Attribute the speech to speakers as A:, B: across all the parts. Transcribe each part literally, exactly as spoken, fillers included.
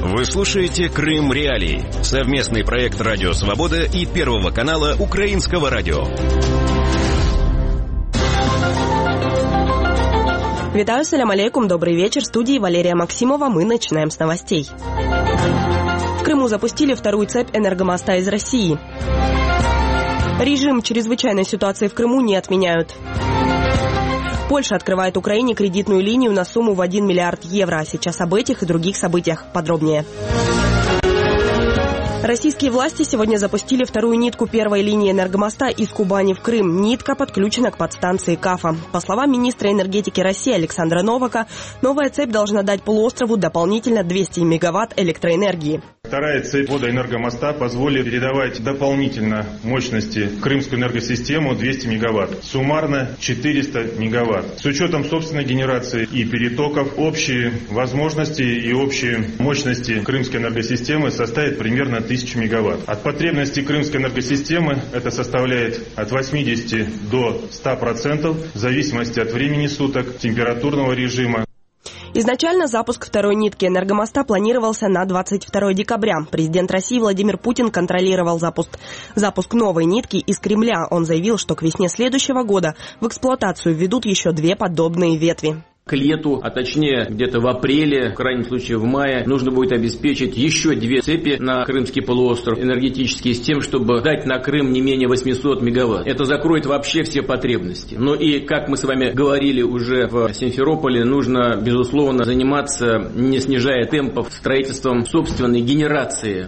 A: Вы слушаете «Крым Реалии» — совместный проект «Радио Свобода» и Первого канала Украинского радио.
B: Витаю, салям алейкум, добрый вечер. В студии Валерия Максимова. Мы начинаем с новостей. В Крыму запустили вторую цепь энергомоста из России. Режим чрезвычайной ситуации в Крыму не отменяют. Польша открывает Украине кредитную линию на сумму в один миллиард евро. А сейчас об этих и других событиях подробнее. Российские власти сегодня запустили вторую нитку первой линии энергомоста из Кубани в Крым. Нитка подключена к подстанции Кафа. По словам министра энергетики России Александра Новака, новая цепь должна дать полуострову дополнительно двести мегаватт электроэнергии.
C: Вторая цепь водоэнергомоста позволит передавать дополнительно мощности в крымскую энергосистему двести мегаватт. Суммарно четыреста мегаватт. С учетом собственной генерации и перетоков, общие возможности и общие мощности крымской энергосистемы составят примерно тысячу мегаватт. От потребностей крымской энергосистемы это составляет от восьмидесяти до ста процентов в зависимости от времени суток, температурного режима.
B: Изначально запуск второй нитки энергомоста планировался на двадцать второе декабря. Президент России Владимир Путин контролировал запуск, запуск новой нитки из Кремля. Он заявил, что к весне следующего года в эксплуатацию введут еще две подобные ветви.
D: К лету, а точнее где-то в апреле, в крайнем случае в мае, нужно будет обеспечить еще две цепи на Крымский полуостров энергетические с тем, чтобы дать на Крым не менее восемьсот мегаватт. Это закроет вообще все потребности. Но и, как мы с вами говорили уже в Симферополе, нужно, безусловно, заниматься, не снижая темпов, строительством собственной генерации.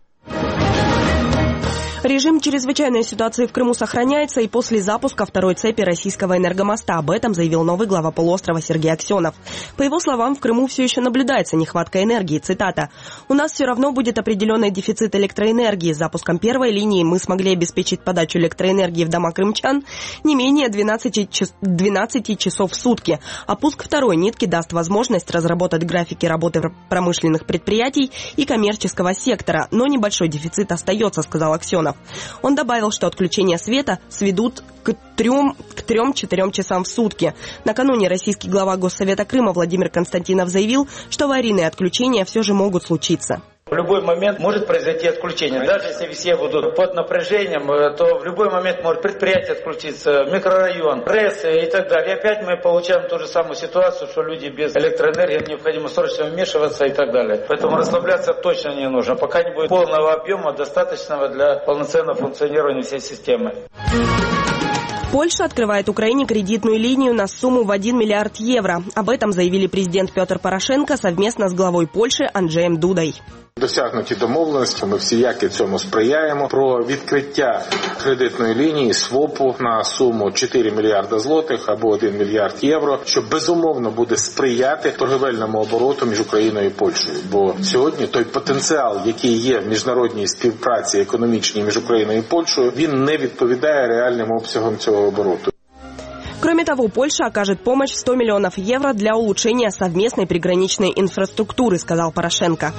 B: Режим чрезвычайной ситуации в Крыму сохраняется и после запуска второй цепи российского энергомоста. Об этом заявил новый глава полуострова Сергей Аксенов. По его словам, в Крыму все еще наблюдается нехватка энергии. Цитата. «У нас все равно будет определенный дефицит электроэнергии. С запуском первой линии мы смогли обеспечить подачу электроэнергии в дома крымчан не менее двенадцати часов в сутки. А пуск второй нитки даст возможность разработать графики работы промышленных предприятий и коммерческого сектора. Но небольшой дефицит остается», — сказал Аксенов. Он добавил, что отключение света сведут к трем-четырем часам в сутки. Накануне российский глава Госсовета Крыма Владимир Константинов заявил, что аварийные отключения все же могут случиться.
E: В любой момент может произойти отключение. Даже если все будут под напряжением, то в любой момент может предприятие отключиться, микрорайон, РЭС и так далее. И опять мы получаем ту же самую ситуацию, что люди без электроэнергии, необходимо срочно вмешиваться и так далее. Поэтому расслабляться точно не нужно, пока не будет полного объема, достаточного для полноценного функционирования всей системы.
B: Польша открывает Украине кредитную линию на сумму в один миллиард евро. Об этом заявили президент Петр Порошенко совместно с главой Польши Анджеєм Дудой.
F: Досягнуті домовленості, ми всіяки цьому сприяємо, про відкриття кредитної лінії свопу на суму чотири мільярда злотих або один мільярд євро, що безумовно буде сприяти торговельному обороту між Україною і Польщею. Бо сьогодні той потенціал, який є в міжнародній співпраці економічній між Україною і Польщею, він не відповідає реальним обсягам цього обороту.
B: Кроме того, Польша окажет помощь в сто миллионов евро для улучшения совместной приграничной инфраструктуры, сказал Порошенко.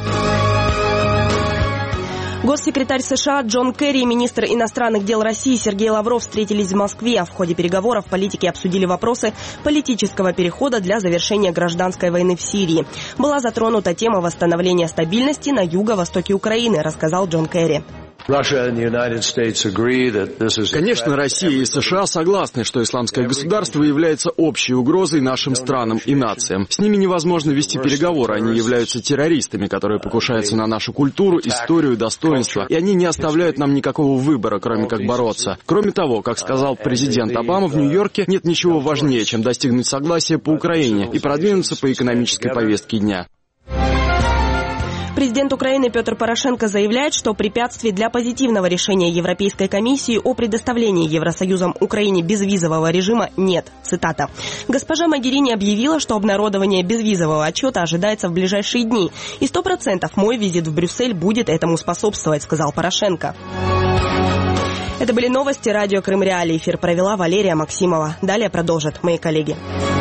B: Госсекретарь США Джон Керри и министр иностранных дел России Сергей Лавров встретились в Москве. В ходе переговоров политики обсудили вопросы политического перехода для завершения гражданской войны в Сирии. Была затронута тема восстановления стабильности на юго-востоке Украины, рассказал Джон Керри.
G: Конечно, Россия и США согласны, что исламское государство является общей угрозой нашим странам и нациям. С ними невозможно вести переговоры, они являются террористами, которые покушаются на нашу культуру, историю, достоинство, и они не оставляют нам никакого выбора, кроме как бороться. Кроме того, как сказал президент Обама в Нью-Йорке, нет ничего важнее, чем достигнуть согласия по Украине и продвинуться по экономической повестке дня.
B: Президент Украины Петр Порошенко заявляет, что препятствий для позитивного решения Европейской комиссии о предоставлении Евросоюзом Украине безвизового режима нет. Цитата. «Госпожа Могерини объявила, что обнародование безвизового отчета ожидается в ближайшие дни. И сто процентов мой визит в Брюссель будет этому способствовать», сказал Порошенко. Это были новости радио «Крым Реалии». Эфир провела Валерия Максимова. Далее продолжат мои коллеги.